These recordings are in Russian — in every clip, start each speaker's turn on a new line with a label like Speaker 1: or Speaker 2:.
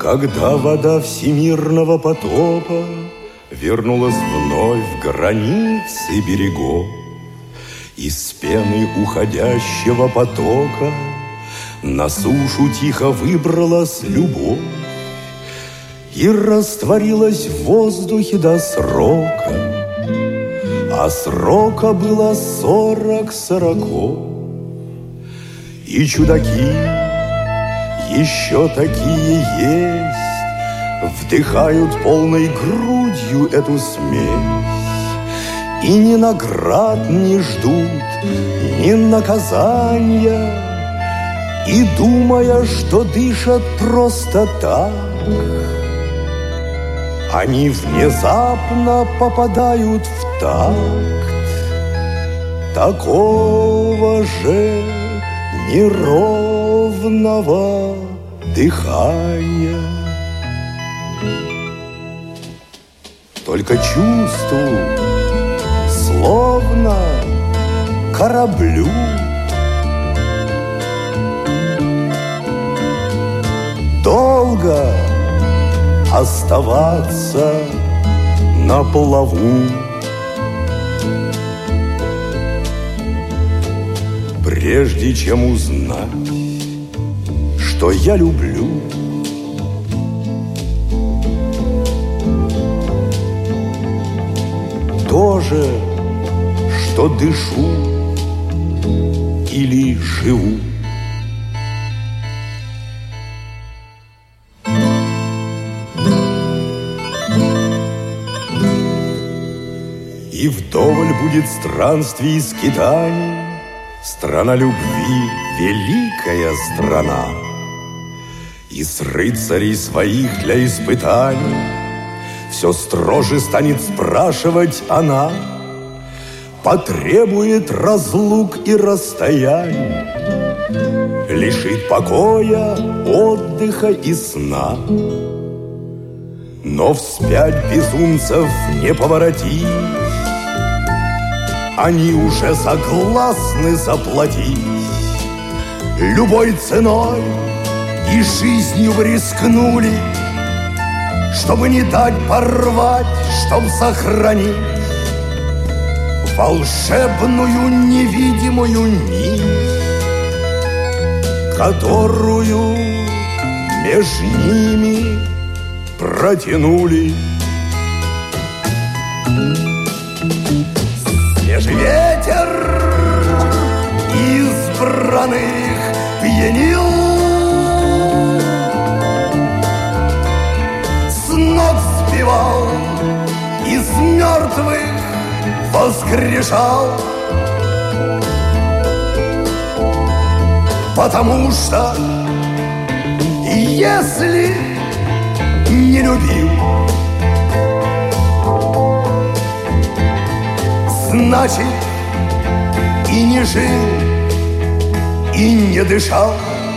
Speaker 1: Когда вода всемирного потопа вернулась вновь к границе берегов, из пены уходящего потока на сушу тихо выбралась любовь и растворилась в воздухе до срока, а срока было 40 сороков. И чудаки еще такие есть, вдыхают полной грудью эту смесь, и ни наград не ждут, ни наказания, и думая, что дышат просто так, они внезапно попадают в такт такого же неровного дыхания. Только чувствую, словно кораблю долго оставаться на плаву. Прежде чем узнать, что я люблю, то же, что дышу или живу. И вдоволь будет странствий и скитаний, страна любви, великая страна. И с рыцарей своих для испытаний все строже станет спрашивать она, потребует разлук и расстояний, лишит покоя, отдыха и сна. Но вспять безумцев не поворотить, они уже согласны заплатить любой ценой, и жизнью рискнули, чтобы не дать порвать, чтоб сохранить волшебную невидимую нить, которую между ними протянули. Свежий ветер избранных пьянил, с ног сбивал, из мертвых воскрешал, потому что если не любил, значит и не жил, и не дышал.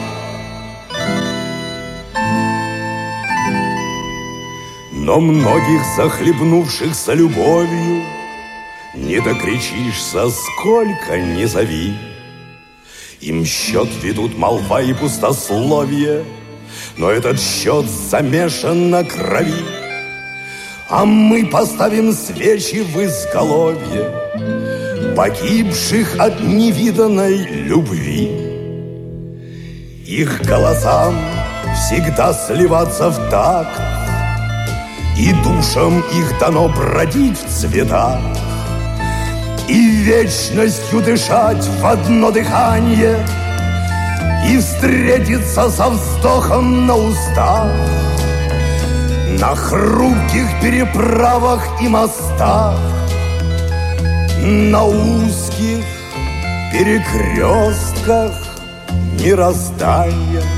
Speaker 1: Но многих захлебнувшихся любовью не докричишься, сколько ни зови. Им счет ведут молва и пустословие, но этот счет замешан на крови. А мы поставим свечи в изголовье погибших от невиданной любви. Их голосам всегда сливаться в такт, и душам их дано бродить в цветах, и вечностью дышать в одно дыхание, и встретиться со вздохом на устах, на хрупких переправах и мостах, на узких перекрестках мироздания.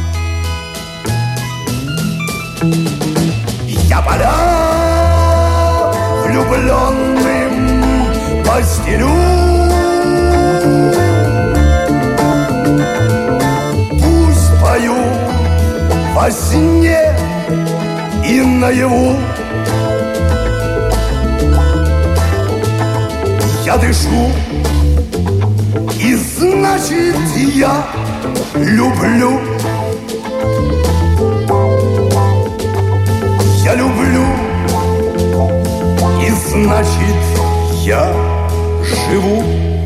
Speaker 1: Я поля влюбленным постелю, пусть поют во сне и наяву. Я дышу, и значит я люблю. значит, я живу.